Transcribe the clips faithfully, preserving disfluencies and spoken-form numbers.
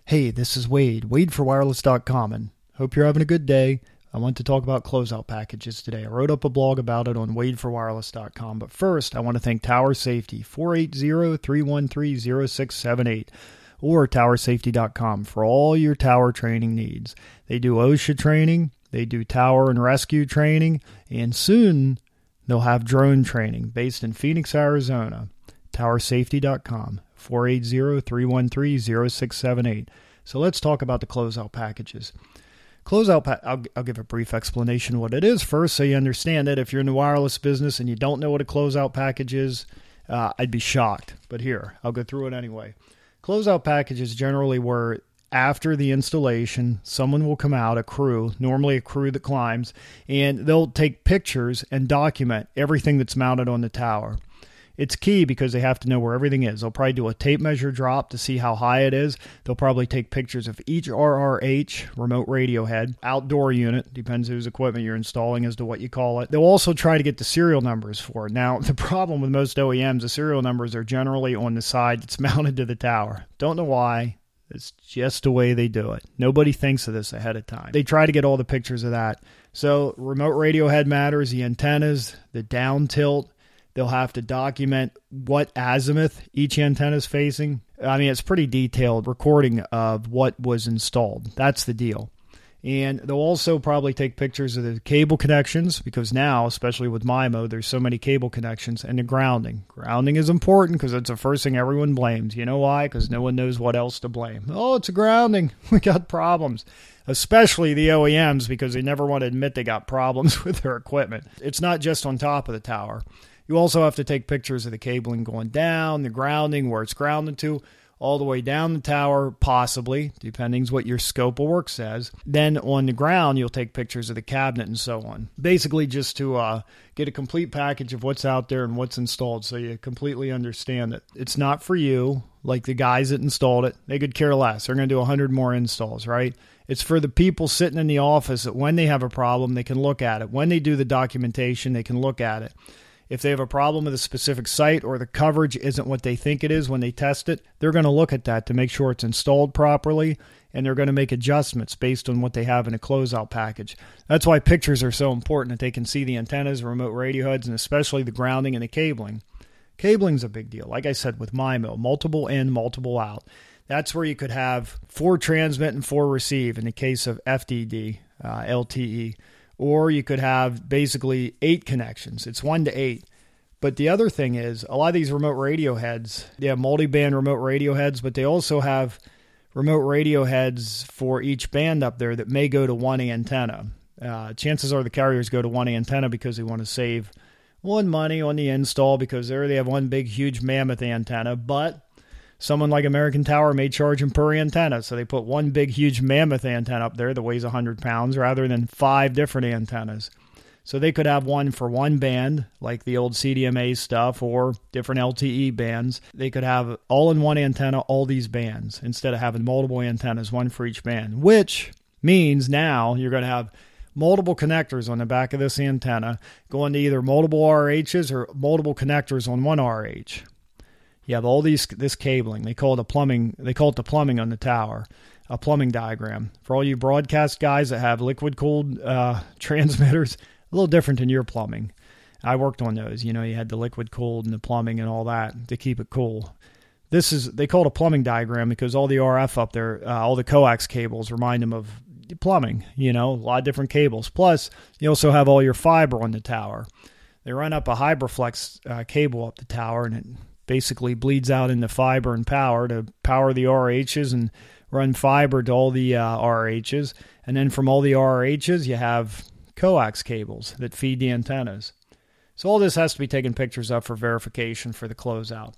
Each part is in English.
Hey, this is Wade, Wade for Wireless dot com, and hope you're having a good day. I want to talk about closeout packages today. I wrote up a blog about it on Wade for Wireless dot com, but first I want to thank Tower Safety, four eight zero, three one three, zero six seven eight, or Tower Safety dot com for all your tower training needs. They do OSHA training, they do tower and rescue training, and soon they'll have drone training based in Phoenix, Arizona. Tower Safety dot com. four eight zero, three one three, zero six seven eight. So let's talk about the closeout packages. Closeout, pa- I'll, I'll give a brief explanation of what it is first so you understand it. If you're in the wireless business and you don't know what a closeout package is, uh, I'd be shocked. But here, I'll go through it anyway. Closeout packages generally were after the installation, someone will come out, a crew, normally a crew that climbs, and they'll take pictures and document everything that's mounted on the tower. It's key because they have to know where everything is. They'll probably do a tape measure drop to see how high it is. They'll probably take pictures of each R R H, remote radio head, outdoor unit, depends whose equipment you're installing as to what you call it. They'll also try to get the serial numbers for it. Now, the problem with most O E Ms, the serial numbers are generally on the side that's mounted to the tower. Don't know why. It's just the way they do it. Nobody thinks of this ahead of time. They try to get all the pictures of that. So remote radio head matters, the antennas, the down tilt. They'll have to document what azimuth each antenna is facing. I mean, it's pretty detailed recording of what was installed. That's the deal. And they'll also probably take pictures of the cable connections because now, especially with MIMO, there's so many cable connections, and the grounding. Grounding is important because it's the first thing everyone blames. You know why? Because no one knows what else to blame. Oh, it's a grounding. We got problems. Especially the O E Ms because they never want to admit they got problems with their equipment. It's not just on top of the tower. You also have to take pictures of the cabling going down, the grounding, where it's grounded to, all the way down the tower, possibly, depending on what your scope of work says. Then on the ground, you'll take pictures of the cabinet and so on. Basically just to uh, get a complete package of what's out there and what's installed so you completely understand it. It's not for you, like the guys that installed it. They could care less. They're going to do one hundred more installs, right? It's for the people sitting in the office that when they have a problem, they can look at it. When they do the documentation, they can look at it. If they have a problem with a specific site or the coverage isn't what they think it is when they test it, they're going to look at that to make sure it's installed properly, and they're going to make adjustments based on what they have in a closeout package. That's why pictures are so important, that they can see the antennas, remote radio heads, and especially the grounding and the cabling. Cabling's a big deal. Like I said, with MIMO, multiple in, multiple out. That's where you could have four transmit and four receive in the case of F D D, uh, L T E. Or you could have basically eight connections. It's one to eight. But the other thing is, a lot of these remote radio heads, they have multi-band remote radio heads, but they also have remote radio heads for each band up there that may go to one antenna. Uh, chances are the carriers go to one antenna because they want to save one, money on the install because there they have one big, huge mammoth antenna, but someone like American Tower may charge them per antenna, so they put one big, huge mammoth antenna up there that weighs one hundred pounds rather than five different antennas. So they could have one for one band, like the old C D M A stuff, or different L T E bands. They could have all-in-one antenna, all these bands, instead of having multiple antennas, one for each band, which means now you're going to have multiple connectors on the back of this antenna going to either multiple R Hs or multiple connectors on one R H. You have all these this cabling. They call it a plumbing. They call it the plumbing on the tower, a plumbing diagram. For all you broadcast guys that have liquid cooled uh, transmitters, a little different than your plumbing. I worked on those. You know, you had the liquid cooled and the plumbing and all that to keep it cool. This is they call it a plumbing diagram because all the R F up there, uh, all the coax cables remind them of plumbing. You know, a lot of different cables. Plus, you also have all your fiber on the tower. They run up a Hyperflex uh, cable up the tower, and it basically bleeds out into fiber and power to power the R Hs and run fiber to all the uh, R Hs. And then from all the R Hs, you have coax cables that feed the antennas. So all this has to be taken pictures of for verification for the closeout.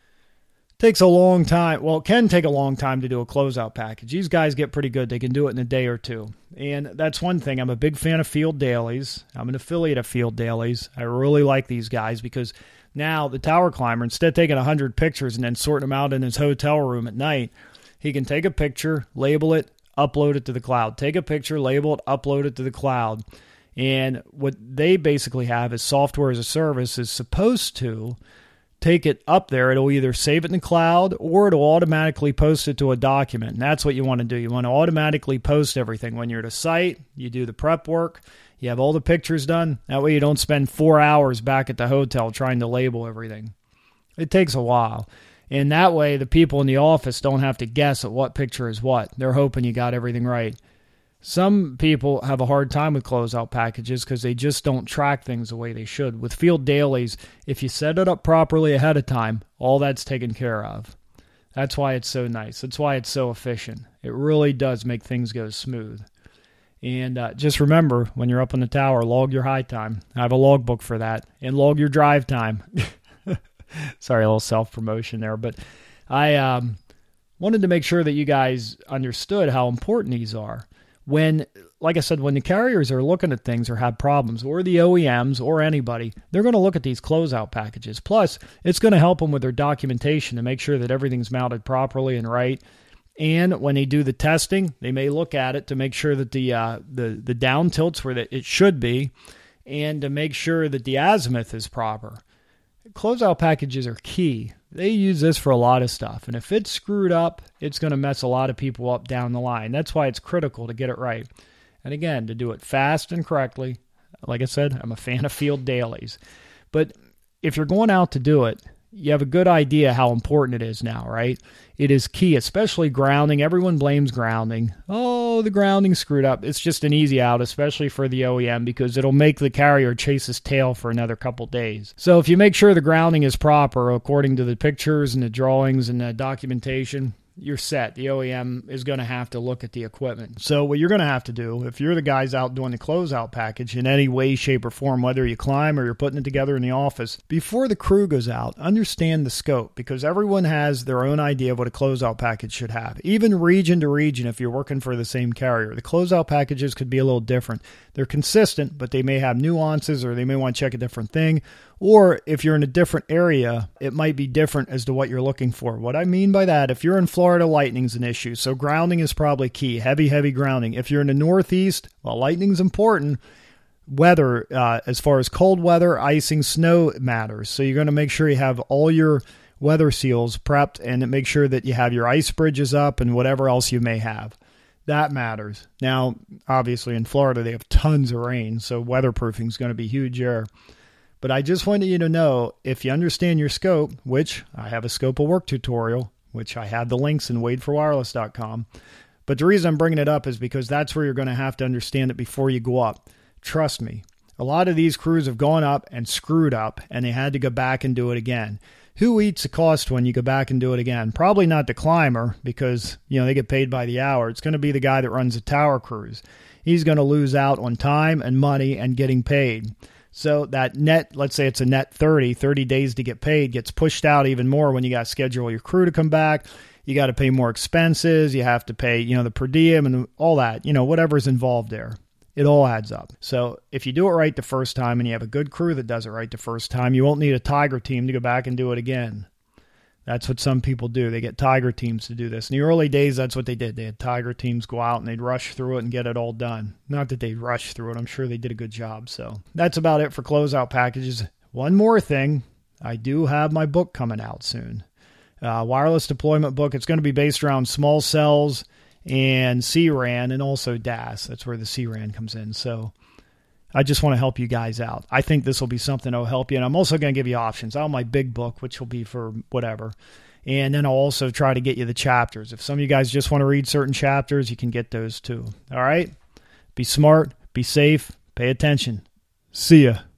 Takes a long time. Well, it can take a long time to do a closeout package. These guys get pretty good. They can do it in a day or two. And that's one thing. I'm a big fan of Field Dailies. I'm an affiliate of Field Dailies. I really like these guys because now the tower climber, instead of taking one hundred pictures and then sorting them out in his hotel room at night, he can take a picture, label it, upload it to the cloud. Take a picture, label it, upload it to the cloud. And what they basically have is software as a service is supposed to take it up there, it'll either save it in the cloud or it'll automatically post it to a document. And that's what you want to do. You want to automatically post everything. When you're at a site, you do the prep work, you have all the pictures done. That way you don't spend four hours back at the hotel trying to label everything. It takes a while. And that way the people in the office don't have to guess at what picture is what. They're hoping you got everything right. Some people have a hard time with closeout packages because they just don't track things the way they should. With field dailies, if you set it up properly ahead of time, all that's taken care of. That's why it's so nice. That's why it's so efficient. It really does make things go smooth. And uh, just remember, when you're up in the tower, log your high time. I have a logbook for that. And log your drive time. Sorry, a little self-promotion there. But I um, wanted to make sure that you guys understood how important these are. When, like I said, when the carriers are looking at things or have problems, or the O E Ms or anybody, they're going to look at these closeout packages. Plus, it's going to help them with their documentation to make sure that everything's mounted properly and right. And when they do the testing, they may look at it to make sure that the uh, the the down tilt's where it should be, and to make sure that the azimuth is proper. Closeout packages are key. They use this for a lot of stuff. And if it's screwed up, it's going to mess a lot of people up down the line. That's why it's critical to get it right. And again, to do it fast and correctly. Like I said, I'm a fan of field dailies. But if you're going out to do it, you have a good idea how important it is now, right? It is key, especially grounding. Everyone blames grounding. Oh, the grounding screwed up. It's just an easy out, especially for the O E M, because it'll make the carrier chase his tail for another couple days. So if you make sure the grounding is proper according to the pictures and the drawings and the documentation, you're set. The O E M is going to have to look at the equipment. So what you're going to have to do, if you're the guys out doing the closeout package in any way, shape, or form, whether you climb or you're putting it together in the office, before the crew goes out, understand the scope, because everyone has their own idea of what a closeout package should have. Even region to region, if you're working for the same carrier, the closeout packages could be a little different. They're consistent, but they may have nuances, or they may want to check a different thing. Or if you're in a different area, it might be different as to what you're looking for. What I mean by that, if you're in Florida, lightning's an issue. So grounding is probably key. Heavy, heavy grounding. If you're in the Northeast, well, lightning's important. Weather, uh, as far as cold weather, icing, snow matters. So you're going to make sure you have all your weather seals prepped and make sure that you have your ice bridges up and whatever else you may have. That matters. Now, obviously in Florida, they have tons of rain, so weatherproofing is going to be huge there. But I just wanted you to know, if you understand your scope, which I have a scope of work tutorial, which I have the links in wade for wireless dot com. But the reason I'm bringing it up is because that's where you're going to have to understand it before you go up. Trust me, a lot of these crews have gone up and screwed up, and they had to go back and do it again. Who eats the cost when you go back and do it again? Probably not the climber, because you know they get paid by the hour. It's going to be the guy that runs the tower crews. He's going to lose out on time and money and getting paid. So that net, let's say it's a net thirty, thirty days to get paid, gets pushed out even more when you got to schedule your crew to come back. You got to pay more expenses. You have to pay, you know, the per diem and all that, you know, whatever's involved there. It all adds up. So if you do it right the first time and you have a good crew that does it right the first time, you won't need a Tiger team to go back and do it again. That's what some people do. They get Tiger teams to do this. In the early days, that's what they did. They had Tiger teams go out and they'd rush through it and get it all done. Not that they'd rush through it. I'm sure they did a good job. So that's about it for closeout packages. One more thing. I do have my book coming out soon. Uh, wireless deployment book. It's going to be based around small cells and C RAN and also D A S. That's where the C RAN comes in. So I just want to help you guys out. I think this will be something that will help you. And I'm also going to give you options. I'll have my big book, which will be for whatever. And then I'll also try to get you the chapters. If some of you guys just want to read certain chapters, you can get those too. All right? Be smart, be safe, pay attention. See ya.